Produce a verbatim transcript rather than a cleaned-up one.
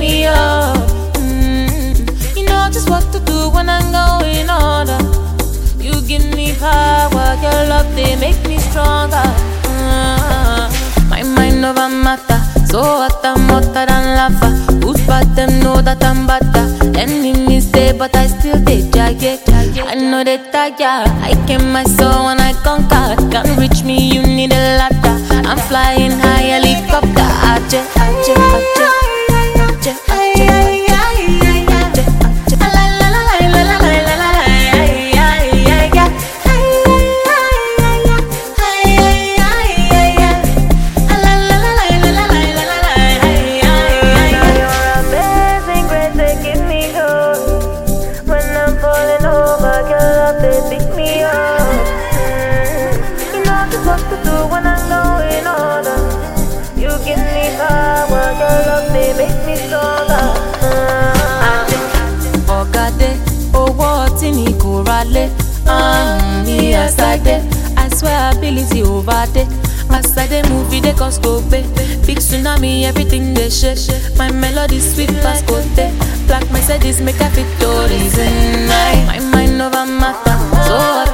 me up. Mm, you know just what to do when I'm going under. You give me power, your love they make me stronger. Uh, my mind over matter, so hot I'm hotter than lava. Who's bad them know that I'm better. Enemies say but I still dey jagged. I know they tire. I came my soul when I conquer. Can't reach me, you need a ladder. I'm flying high helicopter. Aje, aje, aje, aje, aje, aje, aje, la la la la la la la la la. What to do when I'm going order. You give me power, your love they make me stronger. Ogade, oh what in Ikorale. Um, me aside I swear ability over there. As I dey move it, they cause go pay. Big tsunami, everything they shake. My melody sweet past kote. Black Mercedes make a fit to reason. My mind over matter. So